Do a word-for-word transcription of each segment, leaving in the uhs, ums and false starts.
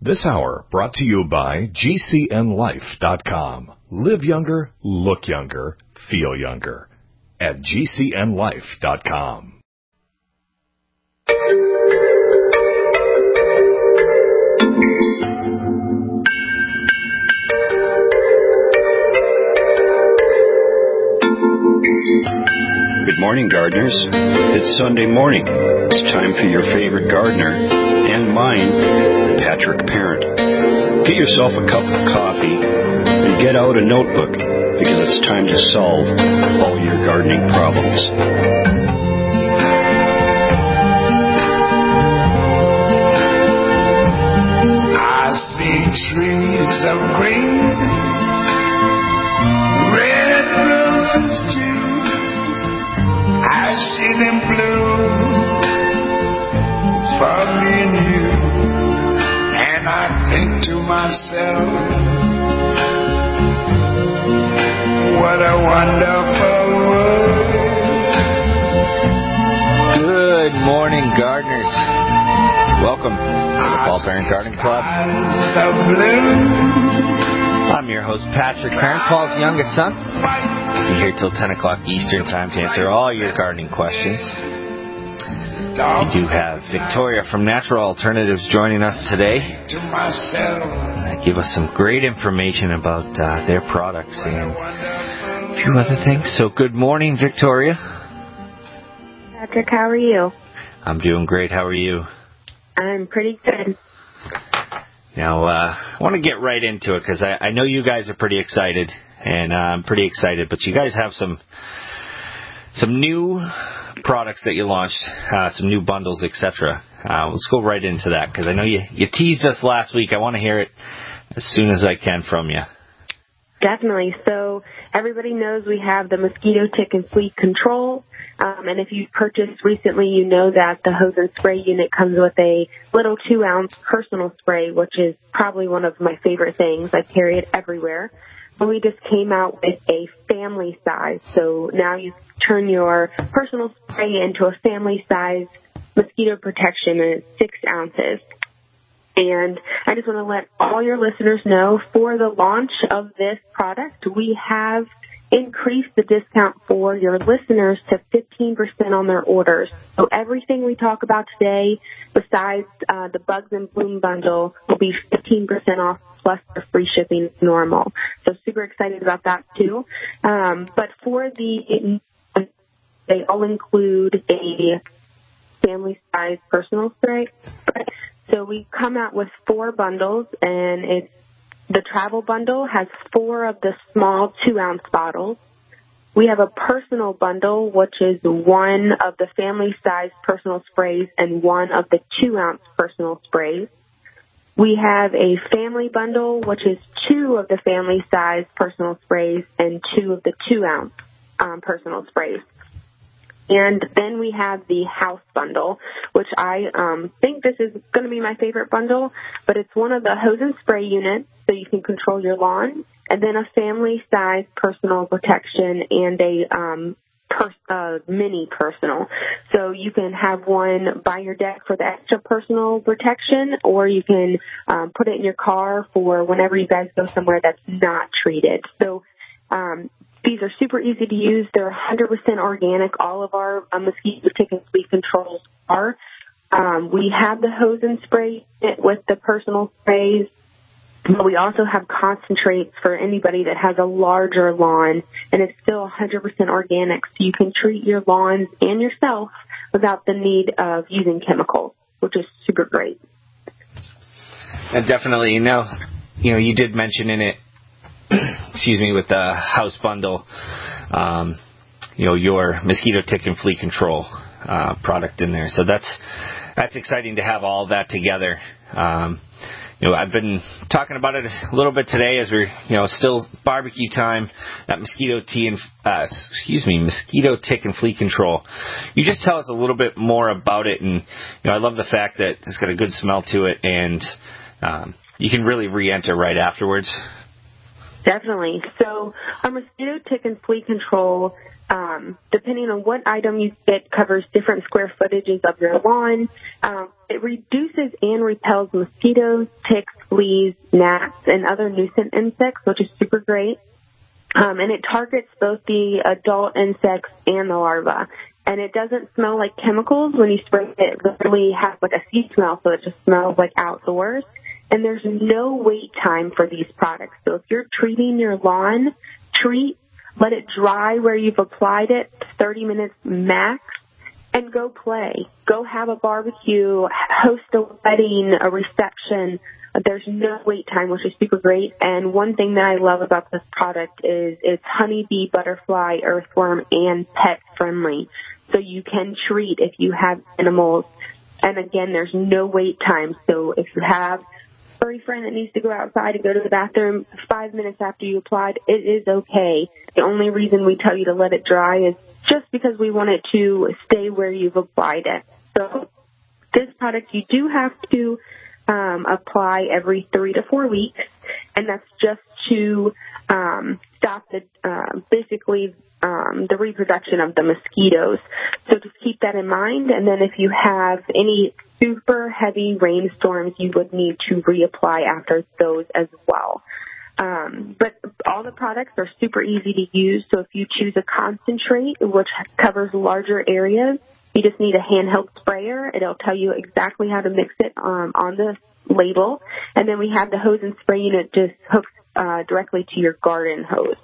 This hour brought to you by G C N life dot com. Live younger, look younger, feel younger at G C N life dot com. Good morning, gardeners. It's Sunday morning. It's time for your favorite gardener and mine, Patrick Parent. Get yourself a cup of coffee and get out a notebook because it's time to solve all your gardening problems. I see trees of green, red roses too. I see them bloom for me and you, and I think to myself, what a wonderful world. Good morning, gardeners. Welcome to the Paul Parent Gardening Club. I'm your host, Patrick Parent, Paul's youngest son. Be here till ten o'clock Eastern time to answer all your gardening questions. We do have Victoria from Natural Alternatives joining us today. Uh, give us some great information about uh, their products and a few other things. So good morning, Victoria. Patrick, how are you? I'm doing great. How are you? I'm pretty good. Now, uh, I want to get right into it because I, I know you guys are pretty excited, and uh, I'm pretty excited, but you guys have some some new products that you launched, uh, some new bundles, et cetera. Uh, let's go right into that because I know you, you teased us last week. I want to hear it as soon as I can from you. Definitely. So everybody knows we have the mosquito, tick, and flea control. Um, and if you've purchased recently, you know that the hose and spray unit comes with a little two-ounce personal spray, which is probably one of my favorite things. I carry it everywhere. But we just came out with a family size. So now you turn your personal spray into a family size mosquito protection, and it's six ounces. And I just want to let all your listeners know, for the launch of this product, we have increased the discount for your listeners to fifteen percent on their orders. So everything we talk about today, besides uh, the Bugs and Bloom bundle, will be fifteen percent off plus the free shipping normal. So super excited about that too. Um, but for the, they all include a family size personal spray. So we come out with four bundles, and it's the travel bundle has four of the small two-ounce bottles. We have a personal bundle, which is one of the family-size personal sprays and one of the two-ounce personal sprays. We have a family bundle, which is two of the family-size personal sprays and two of the two-ounce um, personal sprays. And then we have the house bundle, which I um, think this is going to be my favorite bundle, but it's one of the hose and spray units so you can control your lawn, and then a family-size personal protection and a um, per- uh, mini personal. So you can have one by your deck for the extra personal protection, or you can um, put it in your car for whenever you guys go somewhere that's not treated. So um these are super easy to use. They're one hundred percent organic. All of our uh, mosquito, tick, and flea controls are. Um, we have the hose and spray with the personal sprays. But we also have concentrates for anybody that has a larger lawn, and it's still one hundred percent organic. So you can treat your lawns and yourself without the need of using chemicals, which is super great. And definitely. Now, you know, you did mention in it, excuse me, with the house bundle, um, you know, your mosquito, tick, and flea control uh, product in there. So that's that's exciting to have all that together. Um, you know, I've been talking about it a little bit today as we're, you know, still barbecue time. That mosquito tea and uh, excuse me, mosquito, tick, and flea control. You just tell us a little bit more about it, and you know, I love the fact that it's got a good smell to it, and um, you can really re-enter right afterwards. Definitely. So our mosquito, tick, and flea control, um, depending on what item you get, covers different square footages of your lawn. Um, it reduces and repels mosquitoes, ticks, fleas, gnats, and other nuisance insects, which is super great. Um, and it targets both the adult insects and the larvae. And it doesn't smell like chemicals when you spray it. It literally has like a sea smell, so it just smells like outdoors. And there's no wait time for these products. So if you're treating your lawn, treat, let it dry where you've applied it, thirty minutes max, and go play. Go have a barbecue, host a wedding, a reception. There's no wait time, which is super great. And one thing that I love about this product is it's honeybee, butterfly, earthworm, and pet friendly. So you can treat if you have animals. And again, there's no wait time. So if you have a furry friend that needs to go outside and go to the bathroom five minutes after you applied, it is okay. The only reason we tell you to let it dry is just because we want it to stay where you've applied it. So this product you do have to um, apply every three to four weeks, and that's just to um, stop the uh, basically um, the reproduction of the mosquitoes. So just keep that in mind. And then if you have any super heavy rainstorms, you would need to reapply after those as well. Um, but all the products are super easy to use. So if you choose a concentrate, which covers larger areas, you just need a handheld sprayer. It'll tell you exactly how to mix it um, on the label. And then we have the hose and spray unit just hooks uh, directly to your garden hose.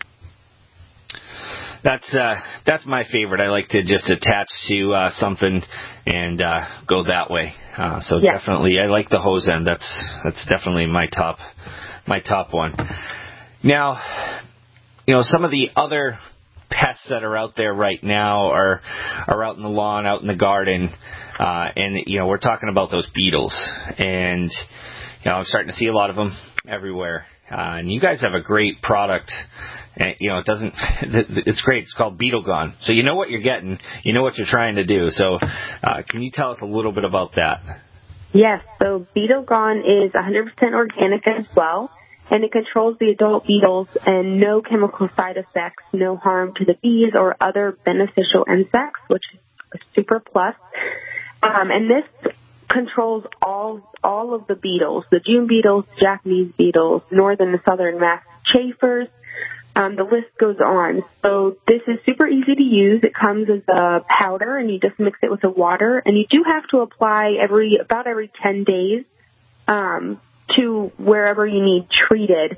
That's uh, that's my favorite. I like to just attach to uh, something and uh, go that way. Uh, so yeah. Definitely, I like the hose end. That's that's definitely my top my top one. Now, you know, some of the other pests that are out there right now are are out in the lawn, out in the garden, uh, and you know, we're talking about those beetles. And you know, I'm starting to see a lot of them everywhere. Uh, and you guys have a great product. And, you know, it doesn't, it's great. It's called Beetle Gone. So you know what you're getting. You know what you're trying to do. So uh, can you tell us a little bit about that? Yes. So Beetle Gone is one hundred percent organic as well. And it controls the adult beetles and no chemical side effects, no harm to the bees or other beneficial insects, which is a super plus. Um, and this controls all all of the beetles, the June beetles, Japanese beetles, northern and southern mass chafers. Um, the list goes on. So this is super easy to use. It comes as a powder, and you just mix it with the water. And you do have to apply every about every ten days um, to wherever you need treated.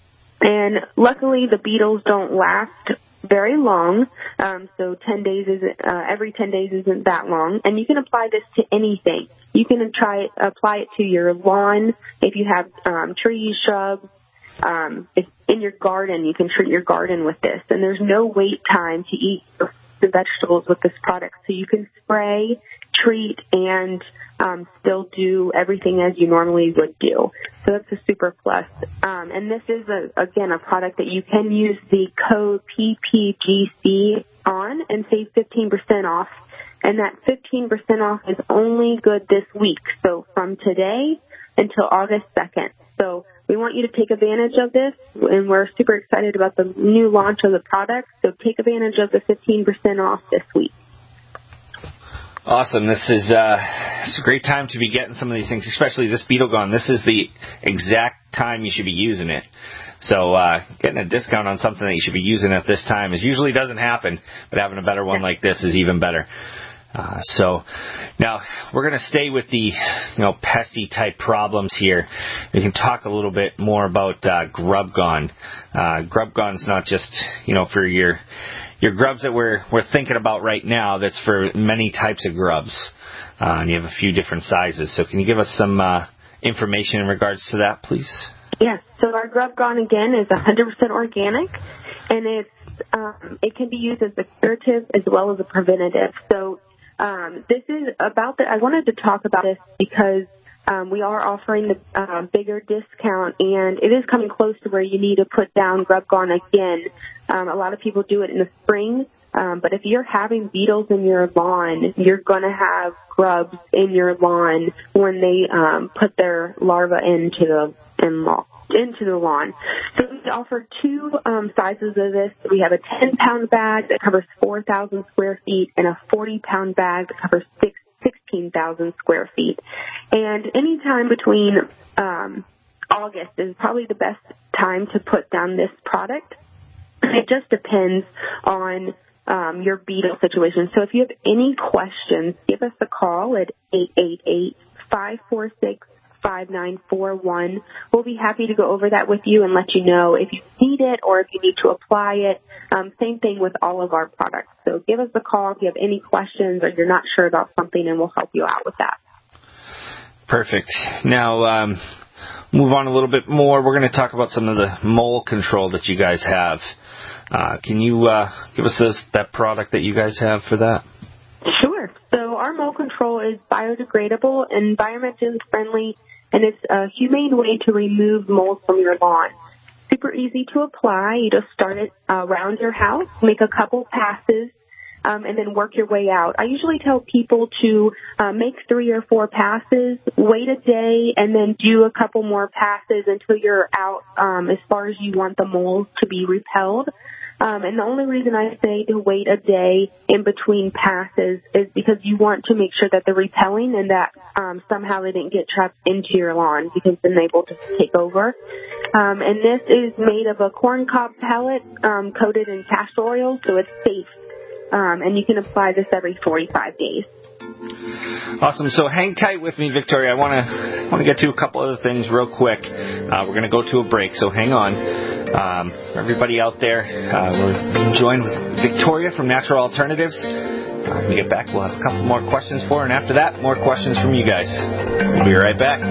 And luckily, the beetles don't last very long. Um, so ten days isn't uh, every ten days isn't that long. And you can apply this to anything. You can try apply it to your lawn if you have um, trees, shrubs. Um, if in your garden, you can treat your garden with this. And there's no wait time to eat the vegetables with this product. So you can spray, treat, and um, still do everything as you normally would do. So that's a super plus. Um, and this is, a, again, a product that you can use the code P P G C on and save fifteen percent off. And that fifteen percent off is only good this week. So from today until August second. So we want you to take advantage of this, and we're super excited about the new launch of the product. So take advantage of the fifteen percent off this week. Awesome. This is uh, it's a great time to be getting some of these things, especially this Beetle Gone. This is the exact time you should be using it. So uh, getting a discount on something that you should be using at this time is usually doesn't happen, but having a better one like this is even better. Uh, so now we're going to stay with the, you know, pesty type problems here. We can talk a little bit more about uh, Grub Gone. Uh, Grub Gone is not just, you know, for your your grubs that we're we're thinking about right now. That's for many types of grubs, uh, and you have a few different sizes. So can you give us some uh, information in regards to that, please? Yes. So our Grub Gone again is one hundred percent organic, and it's um, it can be used as a curative as well as a preventative. So Um, this is about the, I wanted to talk about this because um, we are offering the uh, bigger discount, and it is coming close to where you need to put down Grub Gone again. Um, a lot of people do it in the spring, um, but if you're having beetles in your lawn, you're going to have grubs in your lawn when they um, put their larvae into the in into the lawn. So we offer two um, sizes of this. We have a ten-pound bag that covers four thousand square feet and a forty-pound bag that covers six, sixteen thousand square feet. And any time between um, August is probably the best time to put down this product. It just depends on um, your beetle situation. So if you have any questions, give us a call at eight eight eight, five four six, five nine four one. We'll be happy to go over that with you and let you know if you need it or if you need to apply it. Um, same thing with all of our products. So give us a call if you have any questions or you're not sure about something, and we'll help you out with that. Perfect. Now, um, move on a little bit more. We're going to talk about some of the mole control that you guys have. Uh, can you uh, give us this, that product that you guys have for that? Sure. So our mole control is biodegradable and environmentally friendly, and it's a humane way to remove moles from your lawn. Super easy to apply. You just start it uh, around your house, make a couple passes, um, and then work your way out. I usually tell people to uh, make three or four passes, wait a day, and then do a couple more passes until you're out um, as far as you want the moles to be repelled. Um, and the only reason I say to wait a day in between passes is because you want to make sure that they're repelling and that um, somehow they didn't get trapped into your lawn, because then they will just take over. Um, and this is made of a corn cob pellet um, coated in castor oil, so it's safe. Um, and you can apply this every forty-five days. Awesome. So hang tight with me, Victoria. I want to want to get to a couple other things real quick. Uh, we're going to go to a break, so hang on. Um, everybody out there, uh, we're joined with Victoria from Natural Alternatives. Uh, when we get back, we'll have a couple more questions for her, and after that, more questions from you guys. We'll be right back.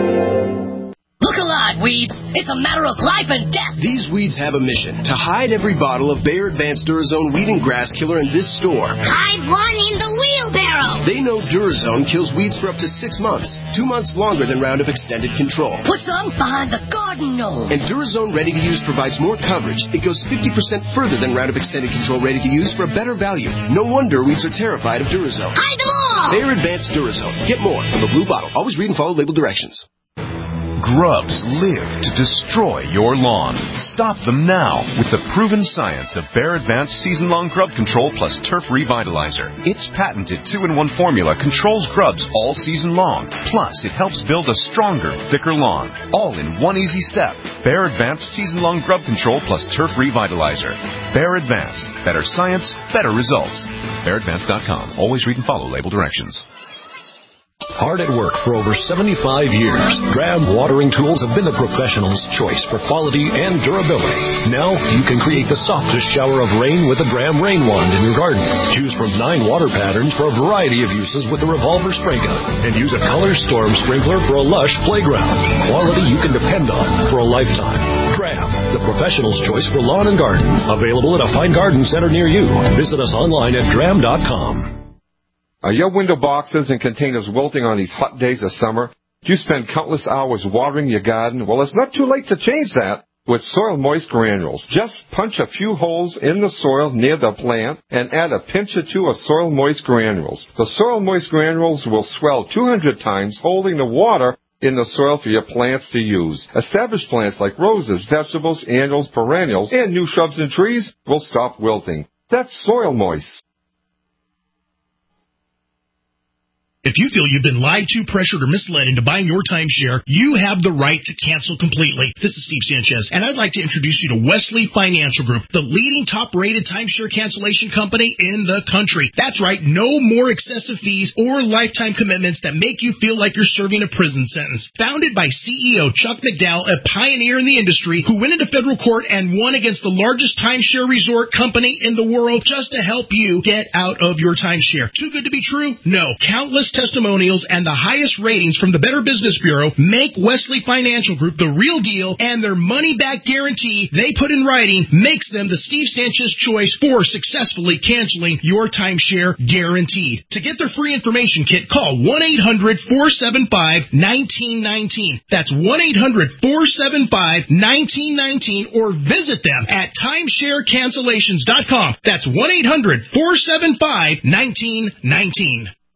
Look alive, weeds. It's a matter of life and death. These weeds have a mission: to hide every bottle of Bayer Advanced Durazone Weed and Grass Killer in this store. Hide one in the wheelbarrow. They know Durazone kills weeds for up to six months, two months longer than Roundup Extended Control. Put some behind the garden gnome. And Durazone Ready to Use provides more coverage. It goes fifty percent further than Roundup Extended Control Ready to Use for a better value. No wonder weeds are terrified of Durazone. Hide them all. Bayer Advanced Durazone. Get more from the blue bottle. Always read and follow label directions. Grubs live to destroy your lawn. Stop them now with the proven science of Bayer Advanced Season-Long Grub Control plus Turf Revitalizer. Its patented two in one formula controls grubs all season long. Plus, it helps build a stronger, thicker lawn. All in one easy step. Bayer Advanced Season-Long Grub Control plus Turf Revitalizer. Bayer Advanced. Better science, better results. Bayer Advanced dot com. Always read and follow label directions. Hard at work for over seventy-five years, Dram watering tools have been the professional's choice for quality and durability. Now you can create the softest shower of rain with a Dram rain wand in your garden. Choose from nine water patterns for a variety of uses with the revolver spray gun, and use a color storm sprinkler for a lush playground. Quality you can depend on for a lifetime. Dram, the professional's choice for lawn and garden. Available at a fine garden center near you. Visit us online at dram dot com. Are your window boxes and containers wilting on these hot days of summer? Do you spend countless hours watering your garden? Well, it's not too late to change that with Soil Moist Granules. Just punch a few holes in the soil near the plant and add a pinch or two of Soil Moist Granules. The Soil Moist Granules will swell two hundred times, holding the water in the soil for your plants to use. Established plants like roses, vegetables, annuals, perennials, and new shrubs and trees will stop wilting. That's Soil Moist. If you feel you've been lied to, pressured, or misled into buying your timeshare, you have the right to cancel completely. This is Steve Sanchez, and I'd like to introduce you to Wesley Financial Group, the leading top-rated timeshare cancellation company in the country. That's right, no more excessive fees or lifetime commitments that make you feel like you're serving a prison sentence. Founded by C E O Chuck McDowell, a pioneer in the industry who went into federal court and won against the largest timeshare resort company in the world just to help you get out of your timeshare. Too good to be true? No. Countless testimonials and the highest ratings from the Better Business Bureau make Wesley Financial Group the real deal, and their money-back guarantee they put in writing makes them the Steve Sanchez choice for successfully canceling your timeshare guaranteed. To get their free information kit, call one eight hundred four seven five one nine one nine. That's one eight hundred four seven five one nine one nine, or visit them at timeshare cancellations dot com. That's one eight hundred four seven five one nine one nine.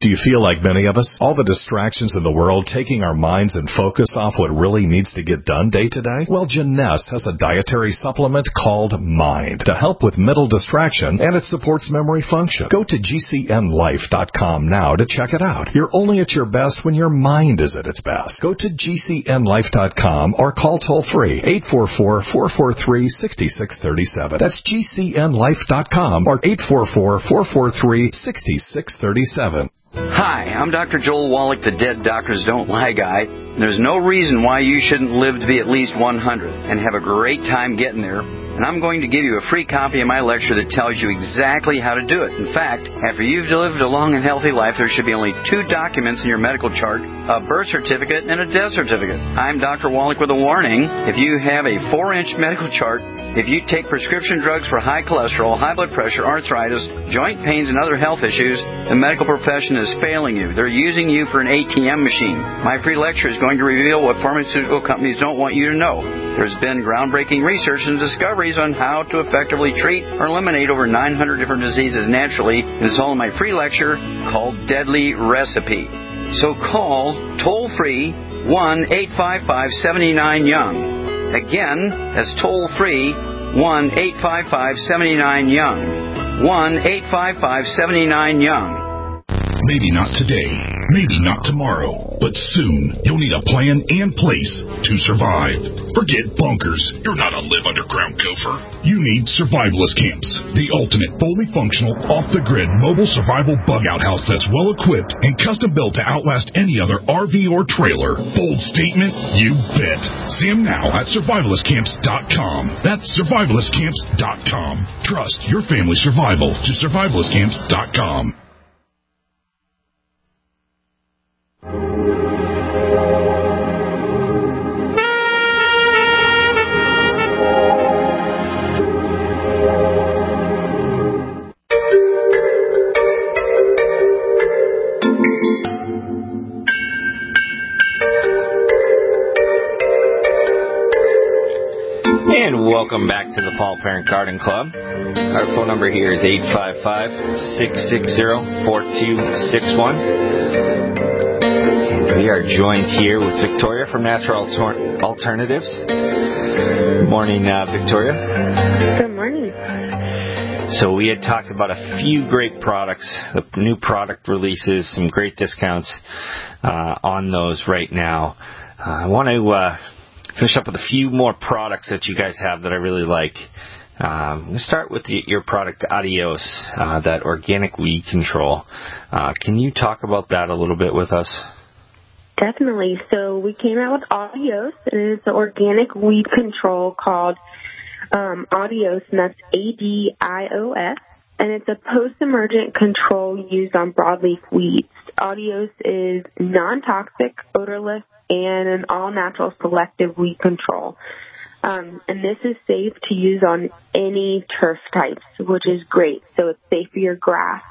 Do you feel like many of us? All the distractions in the world taking our minds and focus off what really needs to get done day to day? Well, Jeunesse has a dietary supplement called Mind to help with mental distraction, and it supports memory function. Go to G C N life dot com now to check it out. You're only at your best when your mind is at its best. Go to G C N life dot com or call toll-free eight four four, four four three, six six three seven. That's G C N life dot com or eight four four, four four three, six six three seven. Hi, I'm Doctor Joel Wallach, the Dead Doctors Don't Lie guy. There's no reason why you shouldn't live to be at least one hundred and have a great time getting there. And I'm going to give you a free copy of my lecture that tells you exactly how to do it. In fact, after you've lived a long and healthy life, there should be only two documents in your medical chart, a birth certificate and a death certificate. I'm Doctor Wallach with a warning. If you have a four-inch medical chart, if you take prescription drugs for high cholesterol, high blood pressure, arthritis, joint pains, and other health issues, the medical profession is failing you. They're using you for an A T M machine. My free lecture is going to reveal what pharmaceutical companies don't want you to know. There's been groundbreaking research and discoveries on how to effectively treat or eliminate over nine hundred different diseases naturally. And it's all in my free lecture called Deadly Recipe. So call toll-free one eight five five, seven nine, young. Again, that's toll-free one eight five five, seven nine, young. one eight five five, seven nine, young. Maybe not today, maybe not tomorrow, but soon you'll need a plan and place to survive. Forget bunkers. You're not a live underground gopher. You need survivalist camps, the ultimate fully functional, off-the-grid mobile survival bug-out house that's well-equipped and custom-built to outlast any other R V or trailer. Bold statement? You bet. See them now at survivalist camps dot com. That's survivalist camps dot com. Trust your family's survival to survivalist camps dot com. Welcome back to the Paul Parent Garden Club. Our phone number here is eight five five, six six zero, four two six one. And we are joined here with Victoria from Natural Alter- Alternatives. Good morning, uh, Victoria. Good morning. So we had talked about a few great products, the new product releases, some great discounts uh, on those right now. Uh, I want to... Uh, finish up with a few more products that you guys have that I really like. Um, we'll start with the, your product, Adios, uh, that organic weed control. Uh, can you talk about that a little bit with us? Definitely. So we came out with Adios, and it's an organic weed control called um, Adios, and that's A D I O S, and it's a post-emergent control used on broadleaf weeds. Adios is non-toxic, odorless, and an all-natural selective weed control. Um, and this is safe to use on any turf types, which is great. So it's safe for your grass.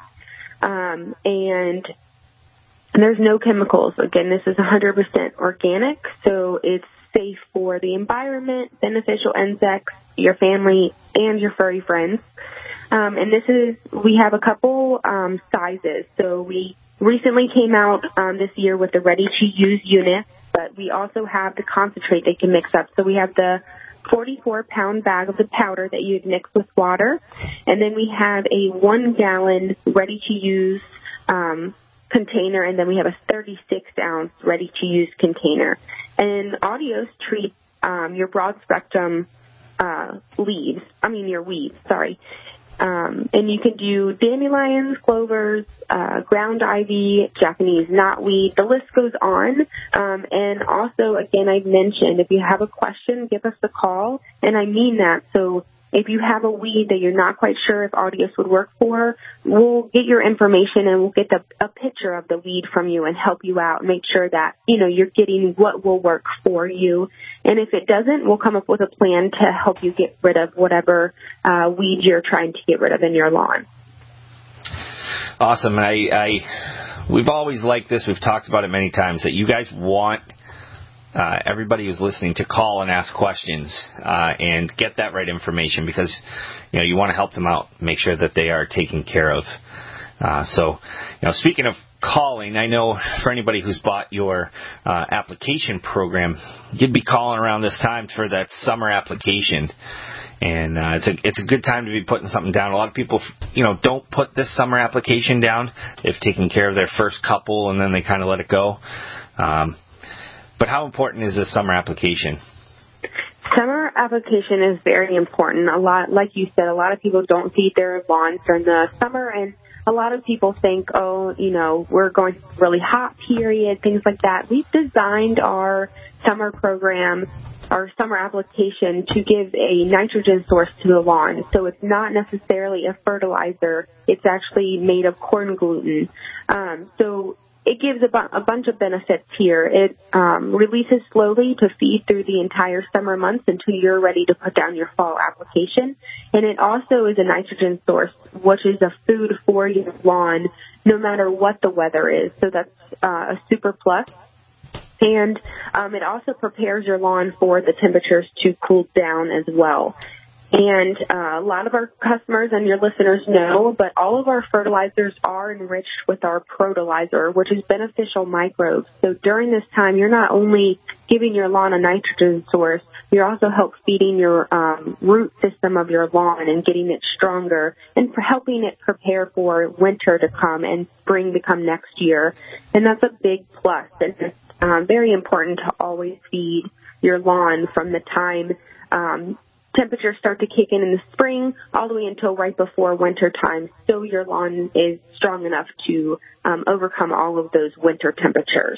Um, and there's no chemicals. Again, this is one hundred percent organic, so it's safe for the environment, beneficial insects, your family, and your furry friends. Um, and this is, we have a couple um, sizes. So we recently came out um, this year with the ready-to-use unit, but we also have the concentrate they can mix up. So we have the forty-four pound bag of the powder that you'd mix with water, and then we have a one-gallon ready-to-use um, container, and then we have a thirty-six ounce ready-to-use container. And Adios treats um, your broad-spectrum uh, leaves, I mean your weeds, sorry. Um, and you can do dandelions, clovers, uh, ground ivy, Japanese knotweed. The list goes on. Um, and also, again, I mentioned if you have a question, give us a call. And I mean that. So if you have a weed that you're not quite sure if Adios would work for, we'll get your information and we'll get the, a picture of the weed from you and help you out. Make sure that, you know, you're getting what will work for you. And if it doesn't, we'll come up with a plan to help you get rid of whatever uh, weed you're trying to get rid of in your lawn. Awesome. I, I, we've always liked this. We've talked about it many times that you guys want Uh, everybody who's listening to call and ask questions uh, and get that right information, because you know you want to help them out, make sure that they are taken care of. Uh, so, you know, speaking of calling, I know for anybody who's bought your uh, application program, you'd be calling around this time for that summer application. And uh, it's a it's a good time to be putting something down. A lot of people, you know, don't put this summer application down. They've taken care of their first couple, and then they kind of let it go. Um, but how important is this summer application? Summer application is very important. A lot, like you said, a lot of people don't feed their lawns during the summer, and a lot of people think, oh, you know, we're going through a really hot period, things like that. We've designed our summer program, our summer application, to give a nitrogen source to the lawn. So it's not necessarily a fertilizer. It's actually made of corn gluten. Um, so it gives a, bu- a bunch of benefits here. It um, releases slowly to feed through the entire summer months until you're ready to put down your fall application. And it also is a nitrogen source, which is a food for your lawn no matter what the weather is. So that's uh, a super plus. And um, it also prepares your lawn for the temperatures to cool down as well. And uh, a lot of our customers and your listeners know, but all of our fertilizers are enriched with our Protolizer, which is beneficial microbes. So during this time, you're not only giving your lawn a nitrogen source, you're also help feeding your um, root system of your lawn and getting it stronger and for helping it prepare for winter to come and spring to come next year. And that's a big plus. And it's um, very important to always feed your lawn from the time um, temperatures start to kick in in the spring all the way until right before winter time, so your lawn is strong enough to um, overcome all of those winter temperatures.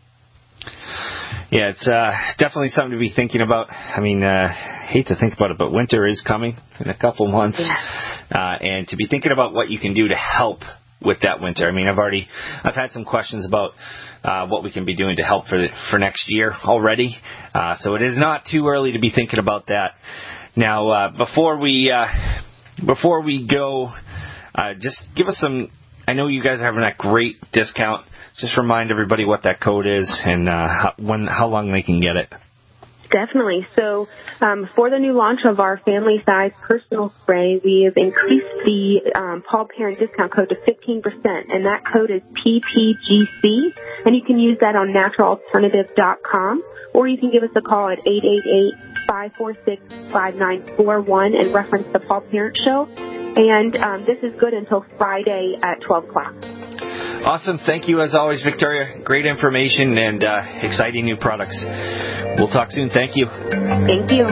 Yeah, it's uh, definitely something to be thinking about. I mean, uh, hate to think about it, but winter is coming in a couple months. Yeah. Uh, and to be thinking about what you can do to help with that winter. I mean, I've already, I've had some questions about uh, what we can be doing to help for the, for next year already. Uh, so it is not too early to be thinking about that. Now, uh, before we uh, before we go, uh, just give us some. I know you guys are having that great discount. Just remind everybody what that code is and uh, how, when, how long they can get it. Definitely. So um, for the new launch of our family-size personal spray, we have increased the um, Paul Parent discount code to fifteen percent, and that code is P P G C, and you can use that on natural alternative dot com, or you can give us a call at eight eight eight, five four six, five nine four one and reference the Paul Parent Show. And um, this is good until Friday at twelve o'clock. Awesome. Thank you, as always, Victoria. Great information and uh, exciting new products. We'll talk soon. Thank you. Thank you.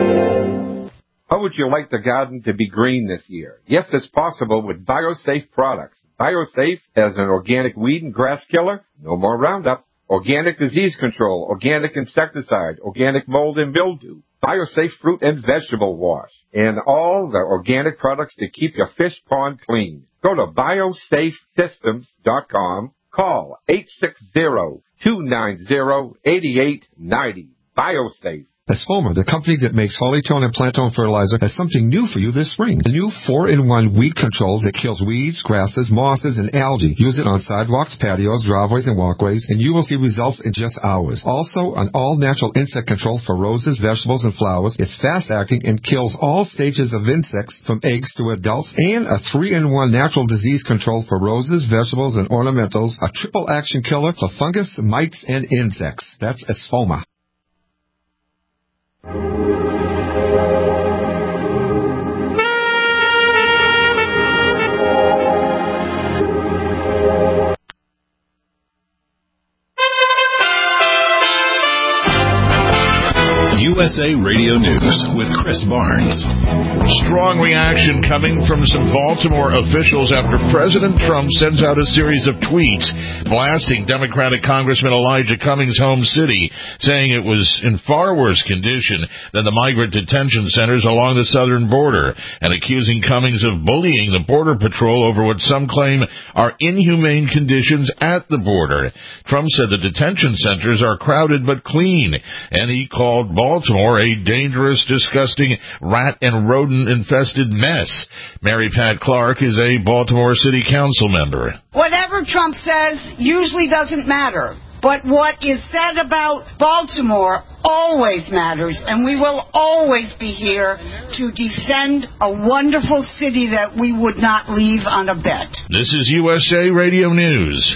How would you like the garden to be green this year? Yes, it's possible with BioSafe products. BioSafe has an organic weed and grass killer, no more Roundup, organic disease control, organic insecticide, organic mold and mildew, BioSafe fruit and vegetable wash, and all the organic products to keep your fish pond clean. Go to biosafe systems dot com. Call eight six zero, two nine zero, eight eight nine zero. BioSafe. Esfoma, the company that makes Hollytone and Plantone fertilizer, has something new for you this spring. The new four in one weed control that kills weeds, grasses, mosses, and algae. Use it on sidewalks, patios, driveways, and walkways, and you will see results in just hours. Also, an all-natural insect control for roses, vegetables, and flowers. It's fast-acting and kills all stages of insects from eggs to adults. And a three in one natural disease control for roses, vegetables, and ornamentals. A triple-action killer for fungus, mites, and insects. That's Esfoma. U S A Radio News with Chris Barnes. Strong reaction coming from some Baltimore officials after President Trump sends out a series of tweets blasting Democratic Congressman Elijah Cummings' home city, saying it was in far worse condition than the migrant detention centers along the southern border, and accusing Cummings of bullying the Border Patrol over what some claim are inhumane conditions at the border. Trump said the detention centers are crowded but clean, and he called Baltimore a dangerous, disgusting, rat and rodent-infested mess. Mary Pat Clark is a Baltimore City Council member. Whatever Trump says usually doesn't matter. But what is said about Baltimore always matters, and we will always be here to defend a wonderful city that we would not leave on a bet. This is U S A Radio News.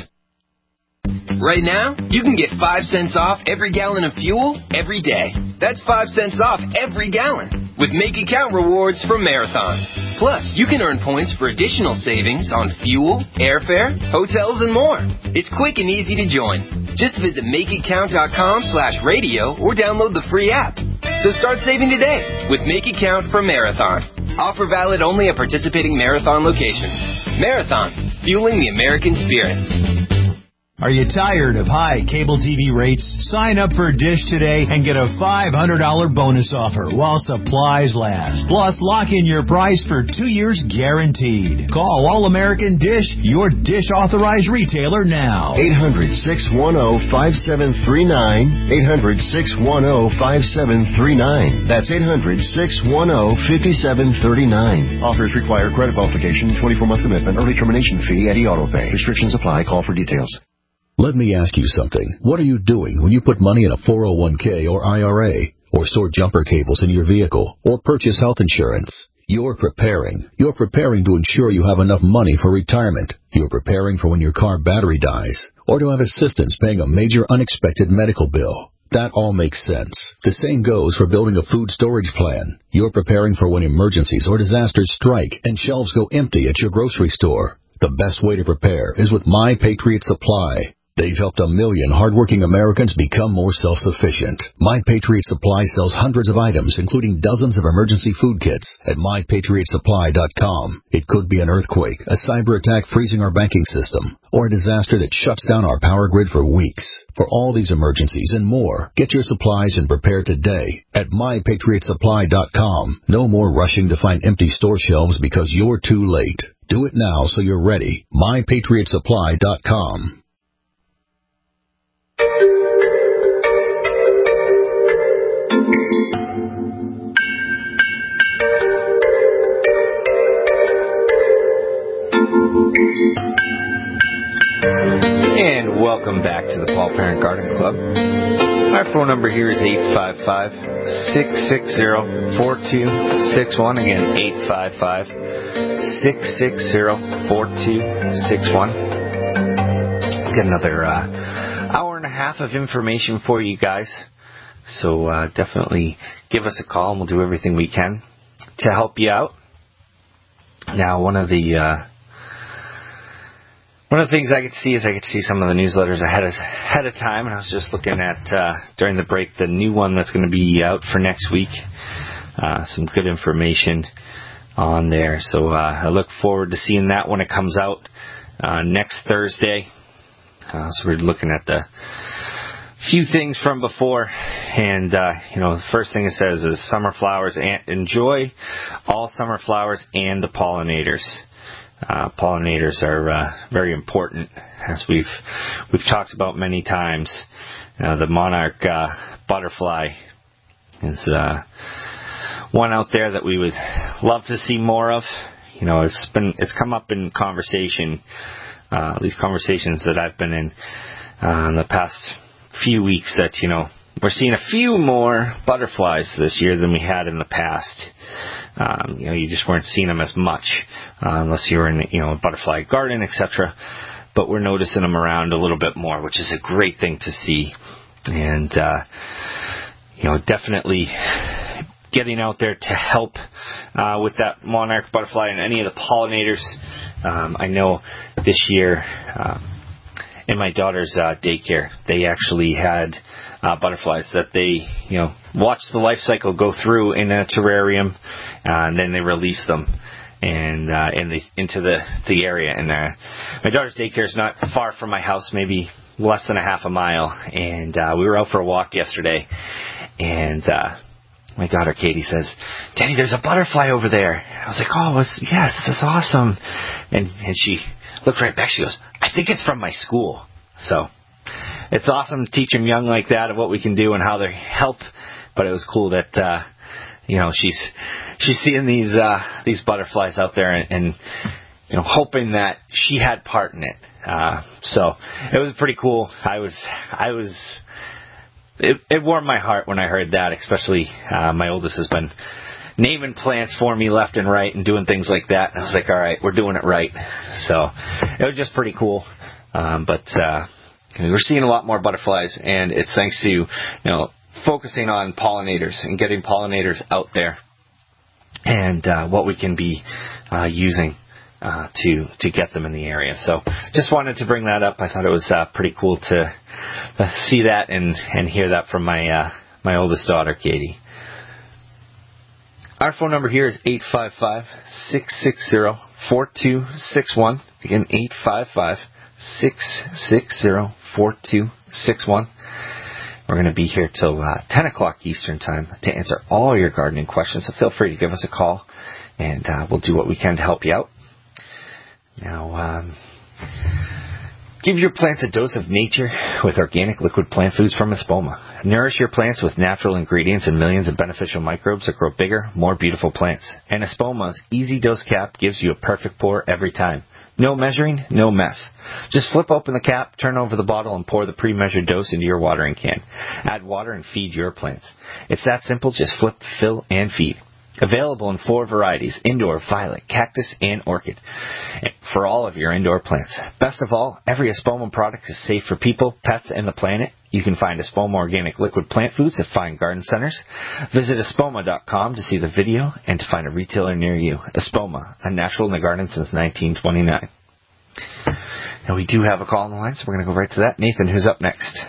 Right now, you can get five cents off every gallon of fuel every day. That's five cents off every gallon with Make It Count rewards from Marathon. Plus, you can earn points for additional savings on fuel, airfare, hotels, and more. It's quick and easy to join. Just visit makeitcount.com slash radio or download the free app. So start saving today with Make It Count for Marathon. Offer valid only at participating Marathon locations. Marathon, fueling the American spirit. Are you tired of high cable T V rates? Sign up for Dish today and get a five hundred dollars bonus offer while supplies last. Plus, lock in your price for two years guaranteed. Call All-American Dish, your Dish authorized retailer now. eight hundred, six one zero, five seven three nine. eight hundred, six one zero, five seven three nine. That's eight hundred, six one zero, five seven three nine. Offers require credit qualification, twenty-four month commitment, early termination fee, and e-auto pay. Restrictions apply. Call for details. Let me ask you something. What are you doing when you put money in a four oh one k or I R A, or store jumper cables in your vehicle, or purchase health insurance? You're preparing. You're preparing to ensure you have enough money for retirement. You're preparing for when your car battery dies, or to have assistance paying a major unexpected medical bill. That all makes sense. The same goes for building a food storage plan. You're preparing for when emergencies or disasters strike and shelves go empty at your grocery store. The best way to prepare is with My Patriot Supply. They've helped a million hardworking Americans become more self-sufficient. My Patriot Supply sells hundreds of items, including dozens of emergency food kits at my patriot supply dot com. It could be an earthquake, a cyber attack freezing our banking system, or a disaster that shuts down our power grid for weeks. For all these emergencies and more, get your supplies and prepare today at my patriot supply dot com. No more rushing to find empty store shelves because you're too late. Do it now so you're ready. my patriot supply dot com. And welcome back to the Paul Parent Garden Club. Our phone number here is eight five five, six six zero, four two six one. Again, eight five five, six six zero, four two six one. Got another uh, hour and a half of information for you guys. So uh, definitely give us a call and we'll do everything we can to help you out. Now, one of the... Uh, One of the things I could see is I could see some of the newsletters ahead of, ahead of time, and I was just looking at, uh, during the break, the new one that's going to be out for next week. Uh, some good information on there. So uh, I look forward to seeing that when it comes out uh, next Thursday. Uh, so we're looking at the few things from before, and uh, you know, the first thing it says is summer flowers, and enjoy all summer flowers and the pollinators. Uh, pollinators are uh, very important, as we've we've talked about many times. Uh, the monarch uh, butterfly is uh, one out there that we would love to see more of. You know, it's been it's come up in conversation, uh, at least conversations that I've been in uh, in the past few weeks, that you know we're seeing a few more butterflies this year than we had in the past. Um, you know, you just weren't seeing them as much uh, unless you were in, you know, a butterfly garden, et cetera. But we're noticing them around a little bit more, which is a great thing to see. And, uh, you know, definitely getting out there to help uh, with that monarch butterfly and any of the pollinators. Um, I know this year uh, in my daughter's uh, daycare, they actually had Uh, butterflies that they, you know, watch the life cycle go through in a terrarium, uh, and then they release them and uh, in the, into the, the area. And uh, my daughter's daycare is not far from my house, maybe less than a half a mile. And uh, we were out for a walk yesterday, and uh, my daughter Katie says, "Daddy, there's a butterfly over there." I was like, "Oh, it's, yes, that's awesome." And, and she looked right back. She goes, "I think it's from my school." So it's awesome to teach them young like that of what we can do and how they help. But it was cool that uh, you know she's she's seeing these uh, these butterflies out there, and, and you know, hoping that she had part in it. Uh, so it was pretty cool. I was, I was, it, it warmed my heart when I heard that, especially, uh, my oldest has been naming plants for me left and right and doing things like that. And I was like, all right, we're doing it right. So it was just pretty cool. Um, but, uh, we're seeing a lot more butterflies, and it's thanks to, you know, focusing on pollinators and getting pollinators out there and, uh, what we can be, uh, using. Uh, to to get them in the area. So just wanted to bring that up. I thought it was uh, pretty cool to uh, see that and, and hear that from my uh, my oldest daughter, Katie. Our phone number here is eight five five, six six zero, four two six one. Again, eight five five, six six zero, four two six one. We're going to be here till uh, ten o'clock Eastern Time to answer all your gardening questions. So feel free to give us a call, and uh, we'll do what we can to help you out. Now, um, give your plants a dose of nature with organic liquid plant foods from Espoma. Nourish your plants with natural ingredients and millions of beneficial microbes that grow bigger, more beautiful plants. And Espoma's Easy Dose Cap gives you a perfect pour every time. No measuring, no mess. Just flip open the cap, turn over the bottle, and pour the pre-measured dose into your watering can. Add water and feed your plants. It's that simple. Just flip, fill, and feed. Available in four varieties: indoor, violet, cactus, and orchid, for all of your indoor plants. Best of all, every Espoma product is safe for people, pets, and the planet. You can find Espoma organic liquid plant foods at fine garden centers. Visit espoma dot com to see the video and to find a retailer near you. Espoma, a natural in the garden since nineteen twenty-nine. Now, we do have a call on the line, so we're going to go right to that. Nathan, who's up next?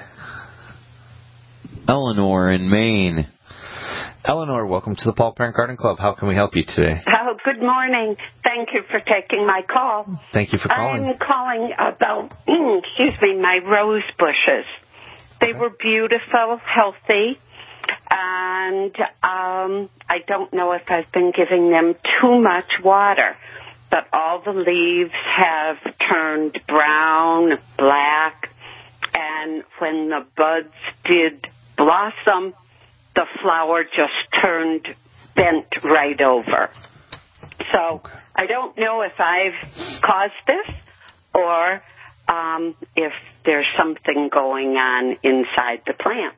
Eleanor in Maine. Eleanor, welcome to the Paul Parent Garden Club. How can we help you today? Oh, good morning. Thank you for taking my call. Thank you for calling. I'm calling about, mm, excuse me, my rose bushes. They okay. were beautiful, healthy, and um, I don't know if I've been giving them too much water, but all the leaves have turned brown, black, and when the buds did blossom, the flower just turned bent right over. So I don't know if I've caused this or um, if there's something going on inside the plant.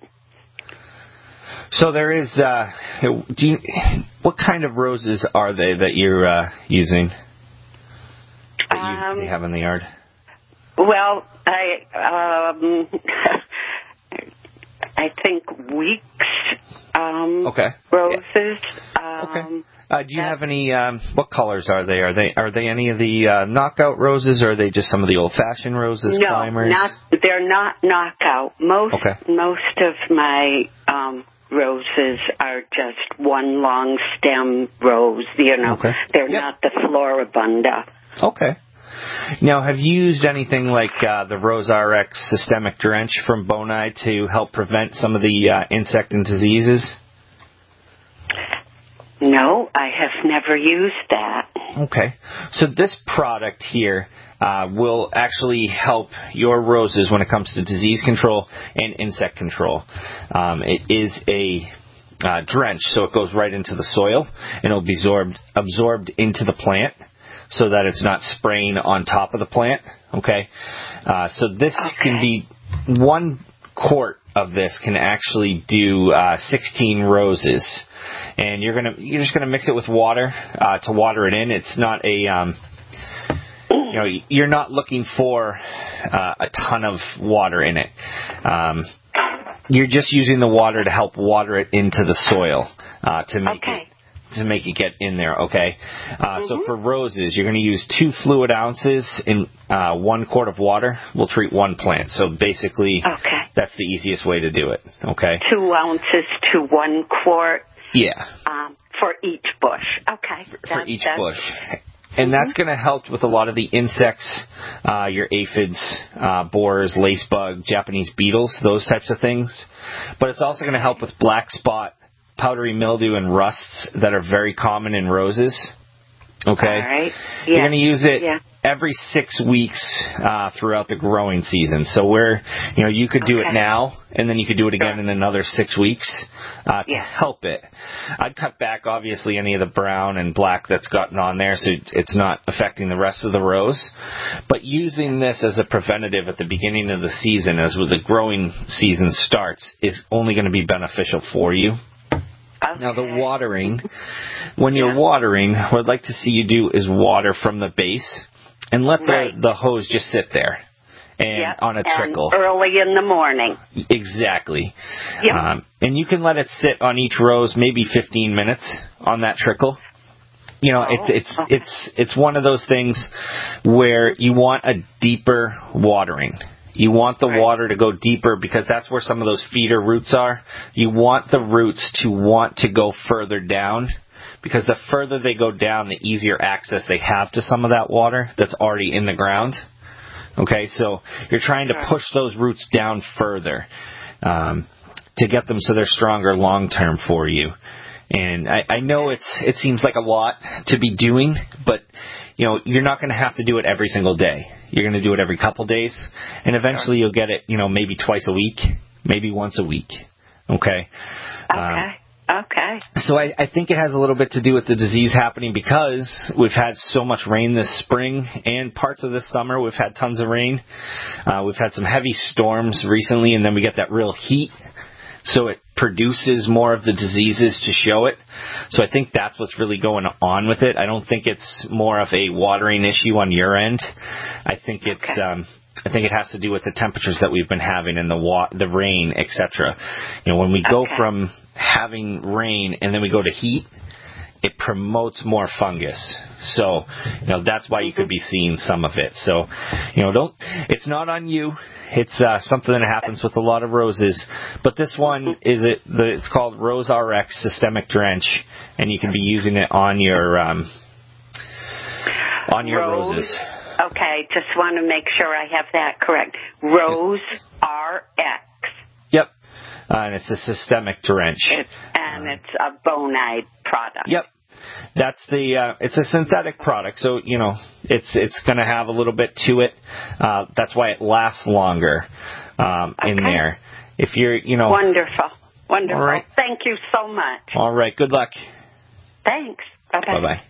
So there is, uh, do you, what kind of roses are they that you're uh, using, that you, um, you have in the yard? Well, I... Um, I think weeks, um, okay. roses. Um, okay. Uh, do you have any? Um, what colors are they? Are they are they any of the uh, knockout roses, or are they just some of the old-fashioned roses? No, climbers? not. They're not knockout. Most okay. most of my um, roses are just one long stem rose. You know, okay. they're yep. not the floribunda. Okay. Now, have you used anything like uh, the Rose R X Systemic Drench from Bonide to help prevent some of the uh, insect and diseases? No, I have never used that. Okay. So this product here uh, will actually help your roses when it comes to disease control and insect control. Um, it is a uh, drench, so it goes right into the soil, and it will be absorbed, absorbed into the plant, so that it's not spraying on top of the plant, okay? Uh, so this okay. can be, one quart of this can actually do uh, sixteen roses. And you're gonna you're just gonna mix it with water uh, to water it in. It's not a, um, you know, you're not looking for uh, a ton of water in it. Um, you're just using the water to help water it into the soil uh, to make okay. it. to make it get in there, okay? Uh, mm-hmm. So for roses, you're going to use two fluid ounces in uh, one quart of water. We'll treat one plant. So basically, okay. that's the easiest way to do it, okay? Two ounces to one quart? Yeah. Um, for each bush. Okay. For, that, for each that's... bush. And that's going to help with a lot of the insects, uh, your aphids, uh, borers, lacebug, Japanese beetles, those types of things. But it's also going to help with black spot, powdery mildew, and rusts that are very common in roses. Okay? All right. Yeah. You're going to use it yeah. every six weeks uh, throughout the growing season. So where, you know, you could do okay. it now, and then you could do it again sure. in another six weeks uh, to yeah. help it. I'd cut back, obviously, any of the brown and black that's gotten on there, so it's not affecting the rest of the rows. But using this as a preventative at the beginning of the season, as the growing season starts, is only going to be beneficial for you. Okay. Now, the watering, when you're yeah. watering, what I'd like to see you do is water from the base and let the, right. the hose just sit there and yep. on a trickle. And early in the morning. Exactly. Yep. Um, and you can let it sit on each rose maybe fifteen minutes on that trickle. You know, oh, it's it's okay. it's it's one of those things where you want a deeper watering. You want the right. water to go deeper because that's where some of those feeder roots are. You want the roots to want to go further down because the further they go down, the easier access they have to some of that water that's already in the ground. Okay, so you're trying to push those roots down further um, to get them so they're stronger long term for you. And I, I know it's it seems like a lot to be doing, but you know you're not going to have to do it every single day. You're going to do it every couple days, and eventually you'll get it, you know, maybe twice a week, maybe once a week. Okay. Okay. Um, okay. So I, I think it has a little bit to do with the disease happening because we've had so much rain this spring and parts of this summer. We've had tons of rain. Uh, we've had some heavy storms recently, and then we get that real heat. So it produces more of the diseases to show it. So I think that's what's really going on with it. I don't think it's more of a watering issue on your end. I think it's okay. um, I think it has to do with the temperatures that we've been having and the wa- the rain, et cetera. You know, when we go okay. from having rain and then we go to heat, it promotes more fungus. So, you know, that's why you could be seeing some of it. So, you know, don't, it's not on you. It's uh, something that happens with a lot of roses. But this one is it, the, it's called Rose R X Systemic Drench, and you can be using it on your, um, on your Rose. roses. Okay, just want to make sure I have that correct. Rose R X. Yep. Uh, and it's a systemic drench. It, and uh, it's a Bonide product. Yep. That's the, uh, it's a synthetic product, so, you know, it's it's going to have a little bit to it. Uh, that's why it lasts longer um, okay. in there. If you're, you know. Wonderful. Wonderful. All right. Thank you so much. All right. Good luck. Thanks. Bye-bye. Bye-bye.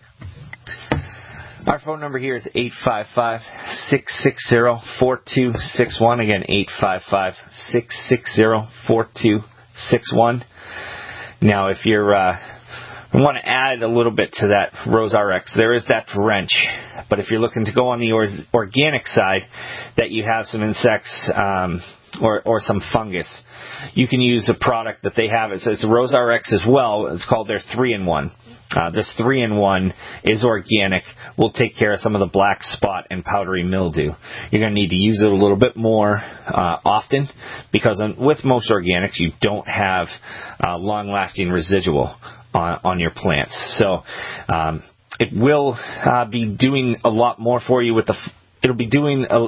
Our phone number here is eight five five, six six zero, four two six one. Again, eight five five, six six zero, four two six one. Now, if you're, uh, I want to add a little bit to that Rose R X. There is that drench. But if you're looking to go on the or- organic side, that you have some insects um, or, or some fungus, you can use a product that they have. It's, it's a Rose R X as well. It's called their three in one. Uh, this three in one is organic. Will take care of some of the black spot and powdery mildew. You're going to need to use it a little bit more uh, often because on, with most organics, you don't have uh, long-lasting residual on, on your plants. So um, it will uh, be doing a lot more for you with the. It'll be doing a.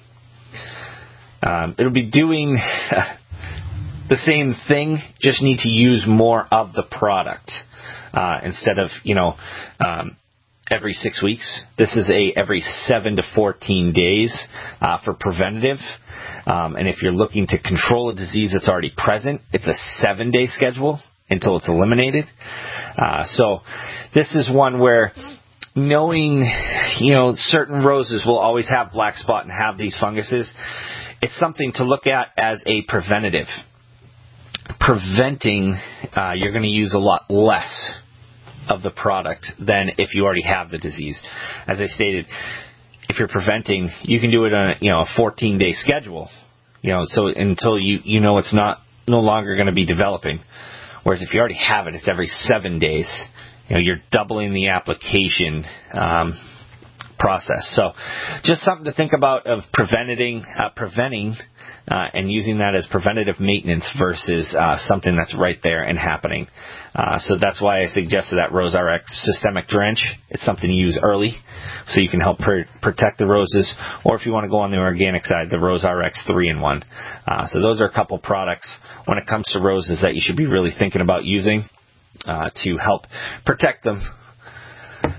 Um, it'll be doing the same thing. Just need to use more of the product uh, instead of you know. Um, Every six weeks. This is a every seven to fourteen days uh, for preventative. Um, and if you're looking to control a disease that's already present, it's a seven-day schedule until it's eliminated. Uh, so this is one where knowing, you know, certain roses will always have black spot and have these funguses, it's something to look at as a preventative. Preventing, uh, you're going to use a lot less of the product than if you already have the disease. As I stated, if you're preventing, you can do it on a, you know, a fourteen-day schedule, you know, so until you, you know it's not no longer going to be developing. Whereas if you already have it, it's every seven days. You know, you're doubling the application um, process. So just something to think about of preventing, uh, preventing uh, and using that as preventative maintenance versus uh, something that's right there and happening. Uh, so that's why I suggested that Rose R X Systemic Drench. It's something to use early so you can help pr- protect the roses. Or if you want to go on the organic side, the Rose R X three in one. Uh, so those are a couple products when it comes to roses that you should be really thinking about using uh, to help protect them.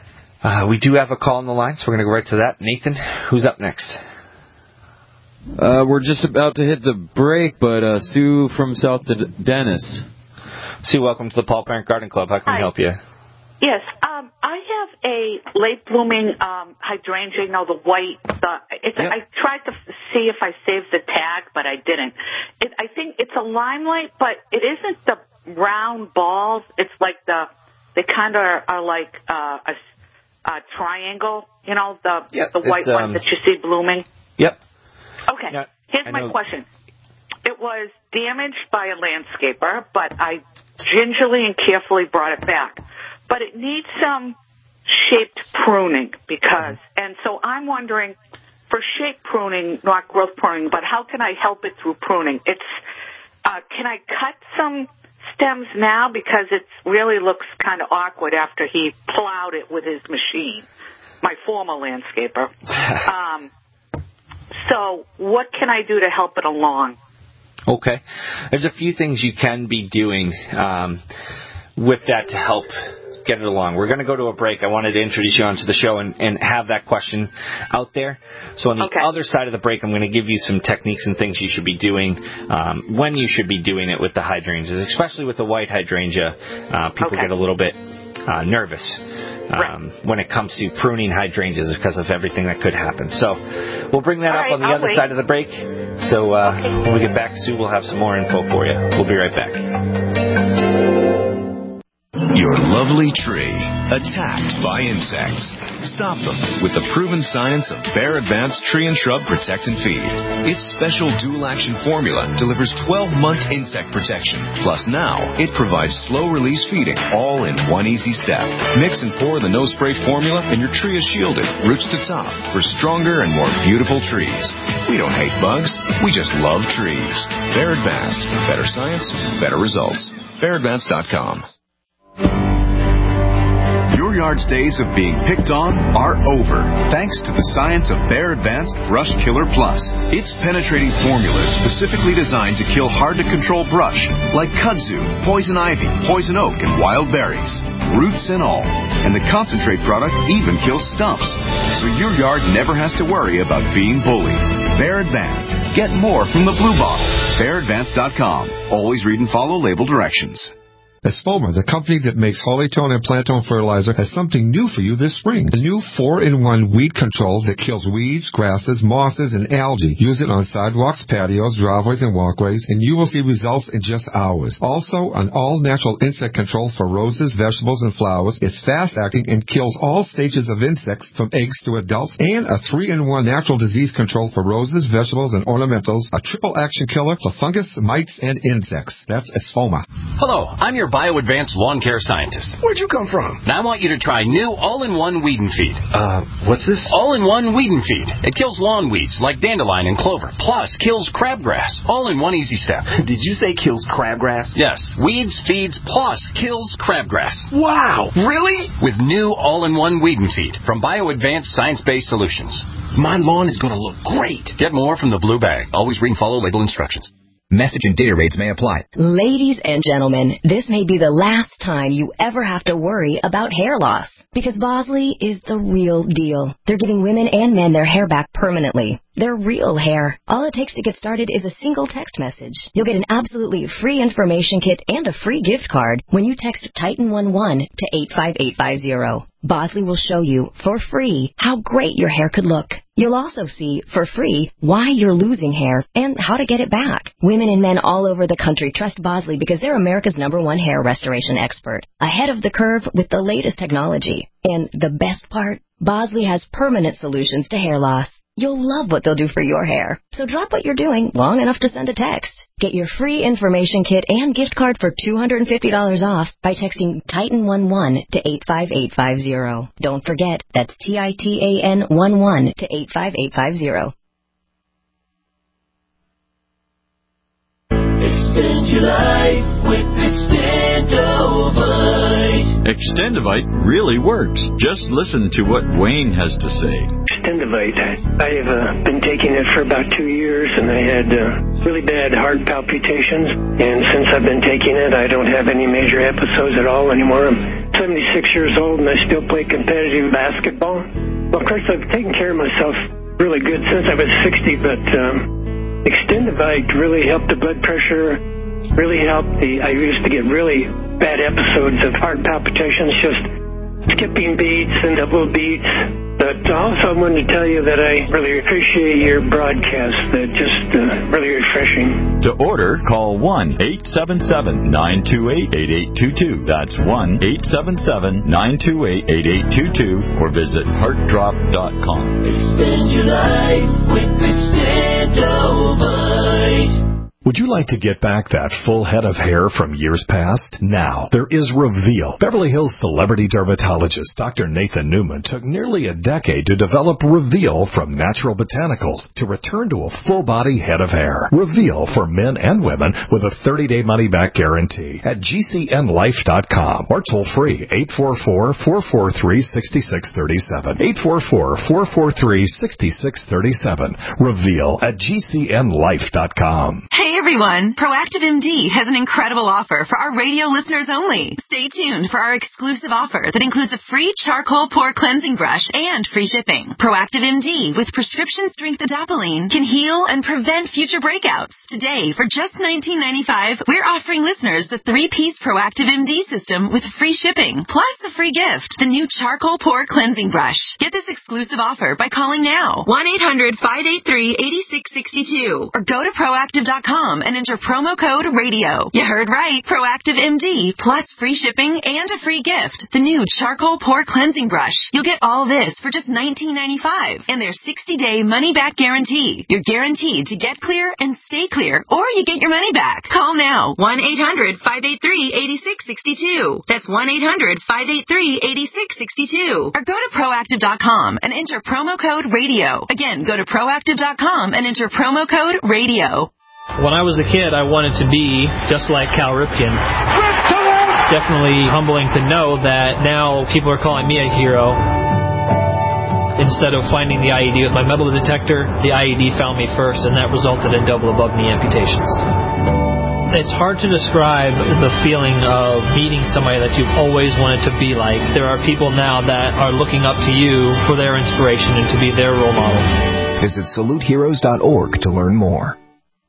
Uh, we do have a call on the line, so we're going to go right to that. Nathan, who's up next? Uh, we're just about to hit the break, but uh, Sue from South Dennis. Sue, welcome to the Paul Parent Garden Club. How can Hi. we help you? Yes, um, I have a late blooming um, hydrangea. You know, the white. The it's. Yep. I tried to f- see if I saved the tag, but I didn't. It, I think it's a limelight, but it isn't the round balls. It's like the. They kind of are, are like uh, a, a triangle. You know, the Yep, the white it's, um, ones that you see blooming. Yep. Okay. Yeah, Here's I my know. question. It was damaged by a landscaper, but I gingerly and carefully brought it back. But it needs some shaped pruning because, and so I'm wondering, for shape pruning, not growth pruning, but how can I help it through pruning? It's, uh, can I cut some stems now because it really looks kind of awkward after he plowed it with his machine, my former landscaper. um, so what can I do to help it along? Okay. There's a few things you can be doing um, with that to help get it along. We're going to go to a break. I wanted to introduce you onto the show and, and have that question out there. So on the okay. other side of the break, I'm going to give you some techniques and things you should be doing, um, when you should be doing it with the hydrangeas, especially with the white hydrangea. Uh, people okay. get a little bit uh, nervous um, right. when it comes to pruning hydrangeas because of everything that could happen. So we'll bring that All up right, on the I'll other wait. side of the break. So uh, okay. when we get back, Sue will have some more info for you. We'll be right back. Your lovely tree, attacked by insects. Stop them with the proven science of Bayer Advanced Tree and Shrub Protect and Feed. Its special dual-action formula delivers twelve-month insect protection. Plus now, it provides slow-release feeding, all in one easy step. Mix and pour the no-spray formula, and your tree is shielded, roots to top, for stronger and more beautiful trees. We don't hate bugs, we just love trees. Bayer Advanced. Better science, better results. Bayer Advanced dot com. Your yard's days of being picked on are over, thanks to the science of Bayer Advanced Brush Killer Plus. Its penetrating formula is specifically designed to kill hard-to-control brush, like kudzu, poison ivy, poison oak, and wild berries, roots and all. And the concentrate product even kills stumps, so your yard never has to worry about being bullied. Bayer Advanced. Get more from the blue bottle. Bayer Advanced dot com. Always read and follow label directions. Espoma, the company that makes Hollytone and Plantone fertilizer, has something new for you this spring. A new four in one weed control that kills weeds, grasses, mosses, and algae. Use it on sidewalks, patios, driveways, and walkways, and you will see results in just hours. Also, an all-natural insect control for roses, vegetables, and flowers. It's fast-acting and kills all stages of insects from eggs to adults. And a three in one natural disease control for roses, vegetables, and ornamentals. A triple-action killer for fungus, mites, and insects. That's Espoma. Hello, I'm your bio-advanced lawn care scientist. Where'd you come from? Now I want you to try new all-in-one weed and feed. Uh, what's this? All-in-one weed and feed. It kills lawn weeds like dandelion and clover, plus kills crabgrass. All in one easy step. Did you say kills crabgrass? Yes. Weeds, feeds, plus kills crabgrass. Wow. Really? With new all-in-one weed and feed from bio-advanced science-based solutions. My lawn is going to look great. Get more from the blue bag. Always read and follow label instructions. Message and data rates may apply. Ladies and gentlemen, this may be the last time you ever have to worry about hair loss. Because Bosley is the real deal. They're giving women and men their hair back permanently. Their real hair. All it takes to get started is a single text message. You'll get an absolutely free information kit and a free gift card when you text Titan eleven to eight five eight five zero. Bosley will show you, for free, how great your hair could look. You'll also see, for free, why you're losing hair and how to get it back. Women and men all over the country trust Bosley because they're America's number one hair restoration expert. Ahead of the curve with the latest technology. And the best part, Bosley has permanent solutions to hair loss. You'll love what they'll do for your hair. So drop what you're doing long enough to send a text. Get your free information kit and gift card for two hundred fifty dollars off by texting Titan eleven to eight five eight five zero. Don't forget, that's T I T A N eleven to eight five eight five zero. Extend your life with Extendovite. Extendovite really works. Just listen to what Wayne has to say. Extendivite. I have uh, been taking it for about two years, and I had uh, really bad heart palpitations. And since I've been taking it, I don't have any major episodes at all anymore. I'm seventy-six years old, and I still play competitive basketball. Well, of course, I've taken care of myself really good since I was sixty, but um, Extendivite really helped the blood pressure, really helped the, I used to get really bad episodes of heart palpitations, just skipping beats and double beats. But also I wanted to tell you that I really appreciate your broadcast. They're just uh, really refreshing. To order, call one eight seven seven, nine two eight, eight eight two two. That's one eight seven seven, nine two eight, eight eight two two or visit heart drop dot com. Extend your life with Extendovite. Would you like to get back that full head of hair from years past? Now, there is Reveal. Beverly Hills celebrity dermatologist Doctor Nathan Newman took nearly a decade to develop Reveal from natural botanicals to return to a full-body head of hair. Reveal for men and women with a thirty-day money-back guarantee at G C N life dot com or toll-free eight four four, four four three, six six three seven. eight four four, four four three, six six three seven. Reveal at G C N life dot com. Hey everyone, Proactive M D has an incredible offer for our radio listeners only. Stay tuned for our exclusive offer that includes a free charcoal pore cleansing brush and free shipping. Proactive M D with prescription strength adapalene can heal and prevent future breakouts. Today, for just nineteen ninety-five dollars, we're offering listeners the three-piece Proactive M D system with free shipping, plus a free gift, the new charcoal pore cleansing brush. Get this exclusive offer by calling now, one eight hundred, five eight three, eight six six two, or go to proactive dot com and enter promo code radio. You heard right. Proactive M D plus free shipping and a free gift. The new charcoal pore cleansing brush. You'll get all this for just nineteen ninety-five dollars and their sixty-day money-back guarantee. You're guaranteed to get clear and stay clear, or you get your money back. Call now. one eight hundred, five eight three, eight six six two. That's one eight hundred, five eight three, eight six six two. Or go to proactive dot com and enter promo code radio. Again, go to proactive dot com and enter promo code radio. When I was a kid, I wanted to be just like Cal Ripken. It's definitely humbling to know that now people are calling me a hero. Instead of finding the I E D with my metal detector, the I E D found me first, and that resulted in double above knee amputations. It's hard to describe the feeling of meeting somebody that you've always wanted to be like. There are people now that are looking up to you for their inspiration and to be their role model. Visit salute heroes dot org to learn more.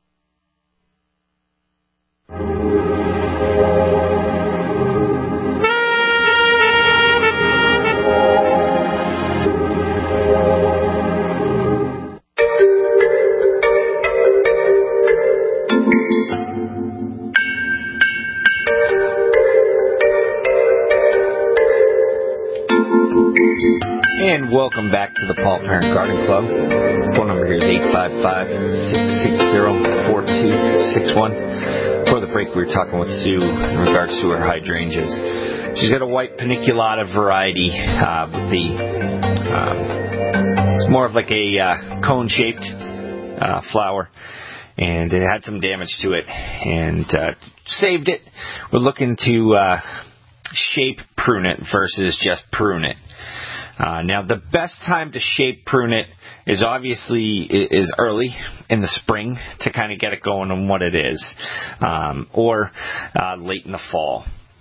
And welcome back to the Paul Parent Garden Club. The phone number here is eight five five, six six zero, four two six one. Before the break, we were talking with Sue in regards to her hydrangeas. She's got a white paniculata variety. Uh, with the um, it's more of like a uh, cone-shaped uh, flower, and it had some damage to it, and uh, saved it. We're looking to uh, shape prune it versus just prune it. Uh, now, the best time to shape prune it is obviously is early in the spring to kind of get it going on what it is, um, or uh, late in the fall.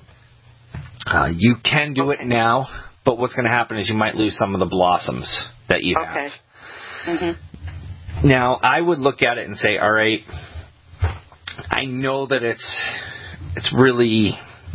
Uh, you can do it now, but what's going to happen is you might lose some of the blossoms that you have. Okay. Mm-hmm. Now, I would look at it and say, all right, I know that it's it's really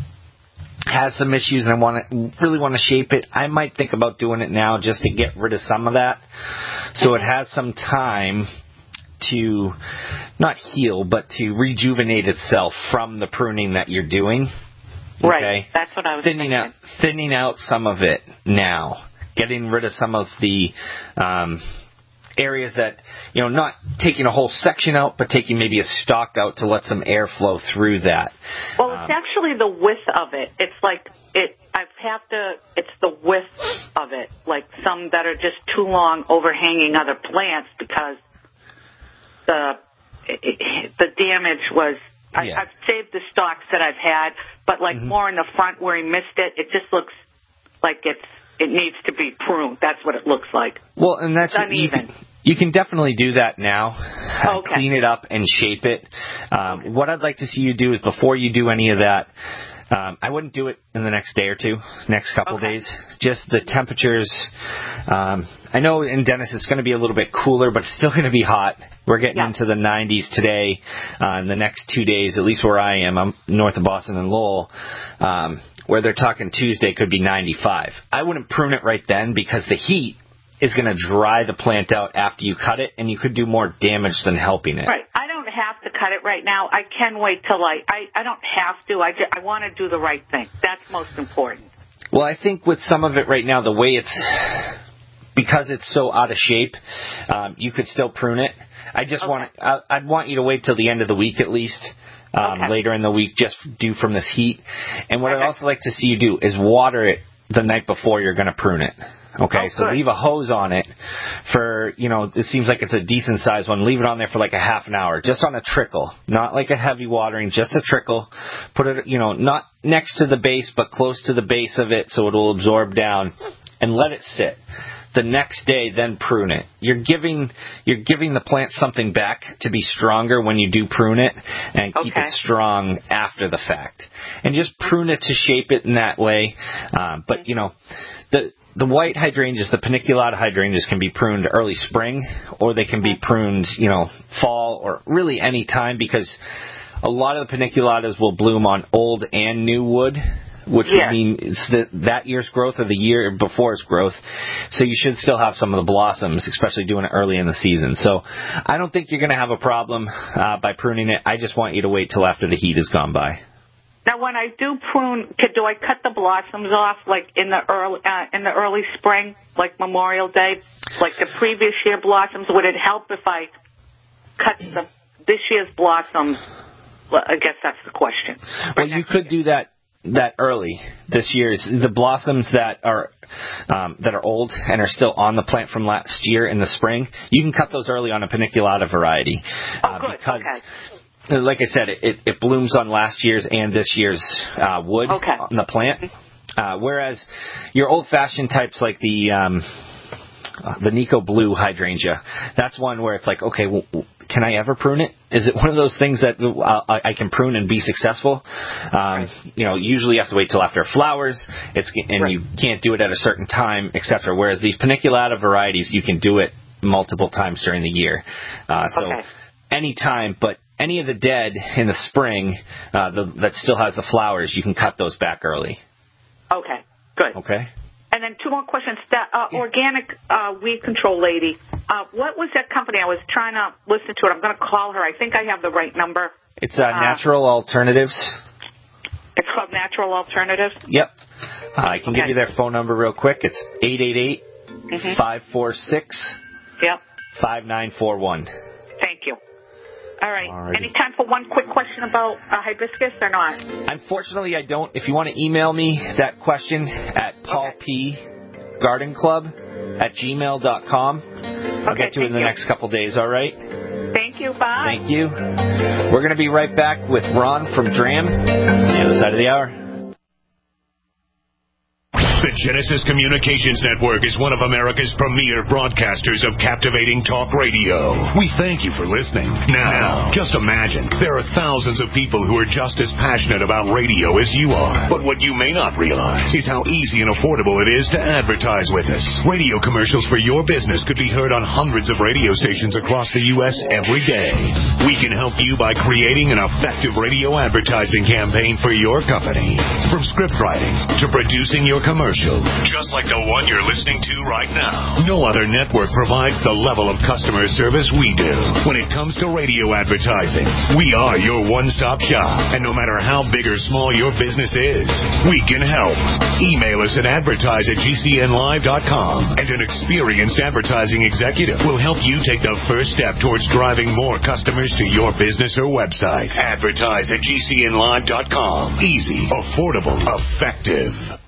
has some issues and I want to really want to shape it. I might think about doing it now just to get rid of some of that, so it has some time to not heal but to rejuvenate itself from the pruning that you're doing. Okay? Right, that's what I was thinning thinking. out thinning out some of it now, getting rid of some of the um, areas that, you know, not taking a whole section out, but taking maybe a stalk out to let some air flow through that. Well, it's um, actually the width of it. It's like it. I have to. It's the width of it. Like some that are just too long, overhanging other plants because the it, the damage was. I, yeah. I've saved the stalks that I've had, but like mm-hmm. more in the front where he missed it, it just looks like it's it needs to be pruned. That's what it looks like. Well, and that's It's you uneven. can, you can definitely do that now. Uh, Okay. Clean it up and shape it. Um, what I'd like to see you do is before you do any of that, um, I wouldn't do it in the next day or two, next couple Okay. days. Just the temperatures. Um, I know in Dennis it's going to be a little bit cooler, but it's still going to be hot. We're getting Yeah. into the nineties today. Uh, in the next two days, at least where I am, I'm north of Boston and Lowell. Um, where they're talking Tuesday could be ninety-five. I wouldn't prune it right then because the heat is going to dry the plant out after you cut it, and you could do more damage than helping it. Right. I don't have to cut it right now. I can wait till I, I, I don't have to. I, just, I want to do the right thing. That's most important. Well, I think with some of it right now, the way it's, because it's so out of shape, um, you could still prune it. I just Okay. want I, I'd want you to wait till the end of the week at least. Um, Okay. Later in the week, just due from this heat. And what Okay. I'd also like to see you do is water it the night before you're going to prune it. Okay, Oh, so good. leave a hose on it for, you know, it seems like it's a decent sized one. Leave it on there for like a half an hour, just on a trickle, not like a heavy watering, just a trickle. Put it, you know, not next to the base, but close to the base of it so it will absorb down, and let it sit. The next day, then prune it. You're giving you're giving the plant something back to be stronger when you do prune it, and keep Okay. it strong after the fact. And just prune it to shape it in that way. Um, but you know, the the white hydrangeas, the paniculata hydrangeas, can be pruned early spring, or they can be pruned, you know, fall, or really any time, because a lot of the paniculatas will bloom on old and new wood, which Yeah. would mean it's the, that year's growth or the year before's growth. So you should still have some of the blossoms, especially doing it early in the season. So I don't think you're going to have a problem uh, by pruning it. I just want you to wait till after the heat has gone by. Now, when I do prune, could, do I cut the blossoms off like in the early uh, in the early spring, like Memorial Day, like the previous year blossoms? Would it help if I cut the this year's blossoms? Well, I guess that's the question. Well, you could do that that early this year's the blossoms that are um, that are old and are still on the plant from last year in the spring. You can cut those early on a paniculata variety uh, Oh, good. because. Okay. Like I said, it, it blooms on last year's and this year's uh, wood Okay. on the plant. Uh, whereas your old-fashioned types like the um, uh, the Nico Blue hydrangea, that's one where it's like, okay, well, can I ever prune it? Is it one of those things that uh, I can prune and be successful? Um, right. You know, usually you have to wait till after it flowers, it's, and right. you can't do it at a certain time, et cetera. Whereas these paniculata varieties, you can do it multiple times during the year. Uh, so okay. any time, but any of the dead in the spring uh, the, that still has the flowers, you can cut those back early. Okay, good. Okay. And then two more questions. That uh, yeah. organic uh, weed control lady, uh, what was that company? I was trying to listen to it. I'm going to call her. I think I have the right number. It's uh, uh, Natural Alternatives. It's called Natural Alternatives? Yep. Uh, I can okay. give you their phone number real quick. It's eight eight eight, five four six, five nine four one. Thank you. All right. Alrighty. Any time for one quick question about uh, hibiscus or not? Unfortunately, I don't. If you want to email me that question at Paul okay. P. Garden Club at gmail dot com. I'll okay, get to it in the you. next couple days, all right? Thank you. Bye. Thank you. We're going to be right back with Ron from Dram on the other side of the hour. The Genesis Communications Network is one of America's premier broadcasters of captivating talk radio. We thank you for listening. Now, just imagine, there are thousands of people who are just as passionate about radio as you are. But what you may not realize is how easy and affordable it is to advertise with us. Radio commercials for your business could be heard on hundreds of radio stations across the U S every day. We can help you by creating an effective radio advertising campaign for your company. From script writing to producing your commercial. Just like the one you're listening to right now. No other network provides the level of customer service we do. When it comes to radio advertising, we are your one-stop shop. And no matter how big or small your business is, we can help. Email us at advertise at g c n live dot com, and an experienced advertising executive will help you take the first step towards driving more customers to your business or website. Advertise at g c n live dot com. Easy, affordable, effective.